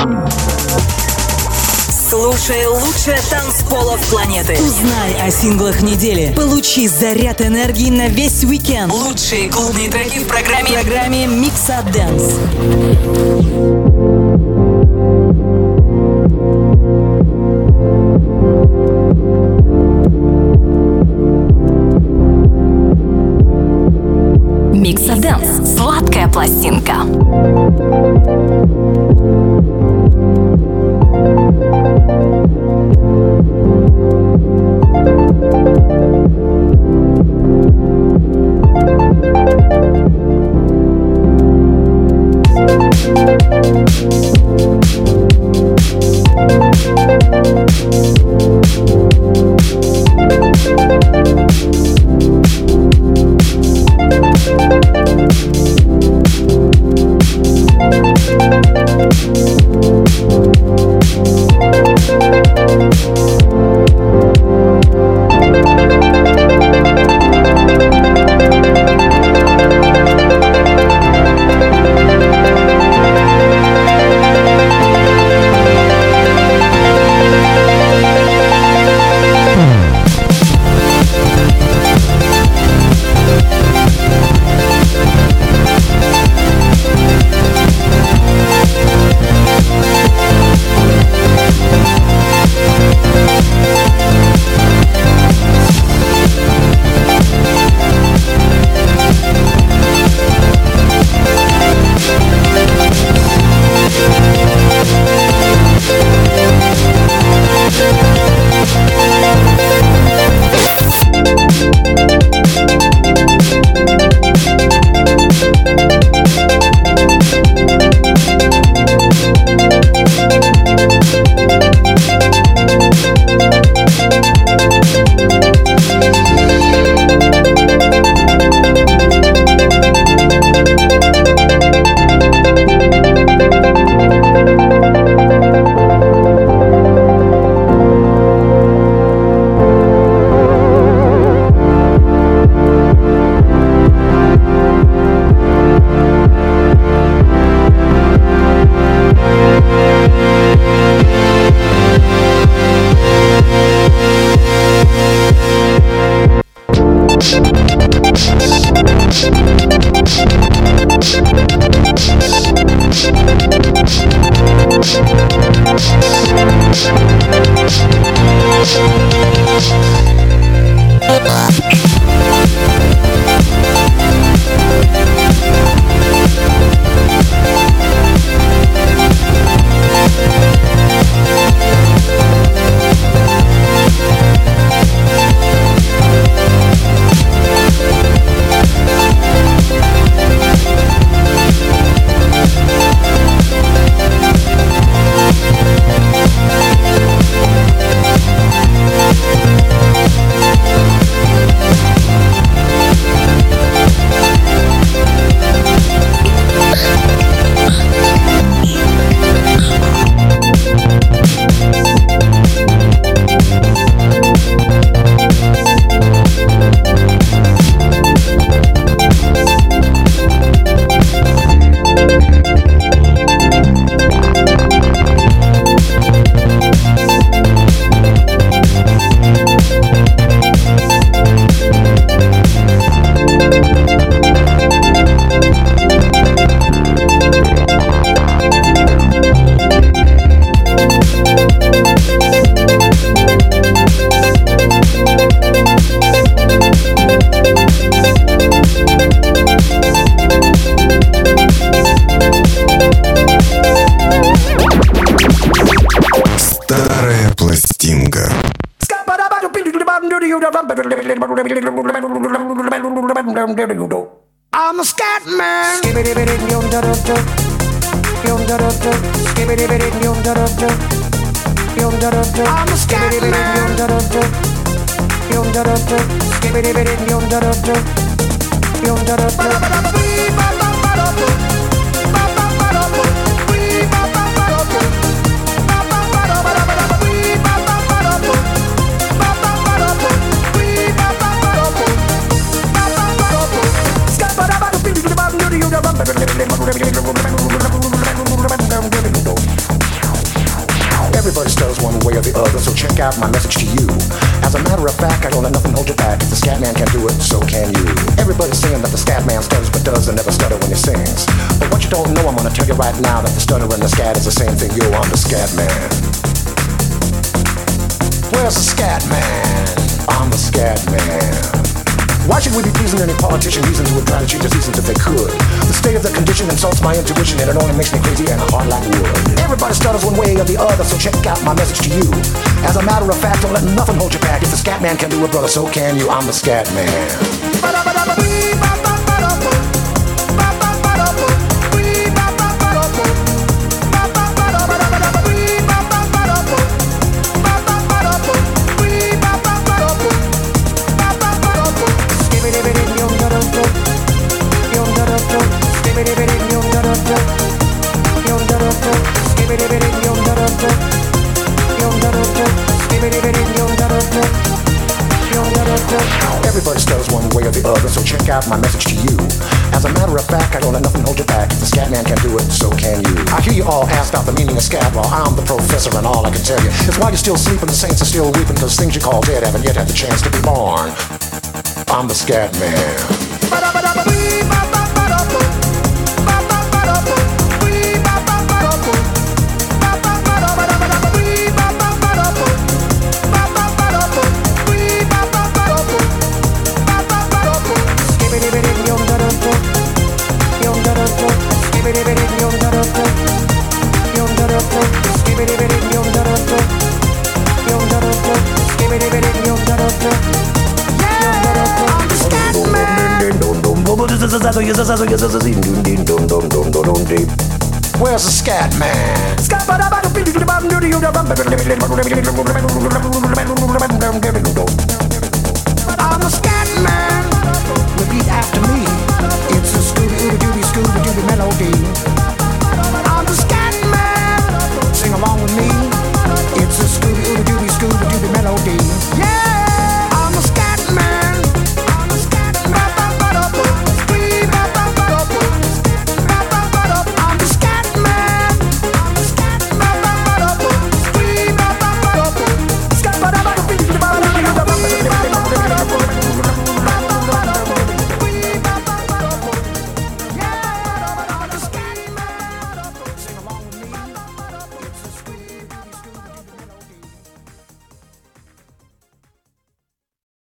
Слушай лучшее танцполов планеты. Узнай о синглах недели. Получи заряд энергии на весь уикенд. Лучшие клубные треки в программе Mix Up Dance. Mix Up Dance. Сладкая пластинка. I'm a scat man. I'm a scat Everybody stutters one way or the other, so check out my message to you. As a matter of fact, I don't let nothing hold you back. If the scat man can do it, so can you. Everybody's saying that the scat man stutters but does and never stutter when he sings. But what you don't know, I'm gonna tell you right now that the stutter and the scat is the same thing. Yo, I'm the scat man. Where's the scat man? I'm the scat man. Why should we be pleasing any politician reasons who would try to change the seasons if they could? The state of the condition insults my intuition and it only makes me crazy and hard like wood. Everybody stutters one way or the other, so check out my message to you. As a matter of fact, don't let nothing hold you back. If the scat man can do it, brother, so can you. I'm the scat man. Everybody stutters one way or the other, so check out my message to you. As a matter of fact, I don't let nothing hold you back. If the scat man can do it, so can you. I hear you all ask about the meaning of scat. Well, I'm the professor and all I can tell you is why you're still sleeping, the saints are still weeping, because things you call dead haven't yet had the chance to be born. I'm the scat man. Where's the scat man?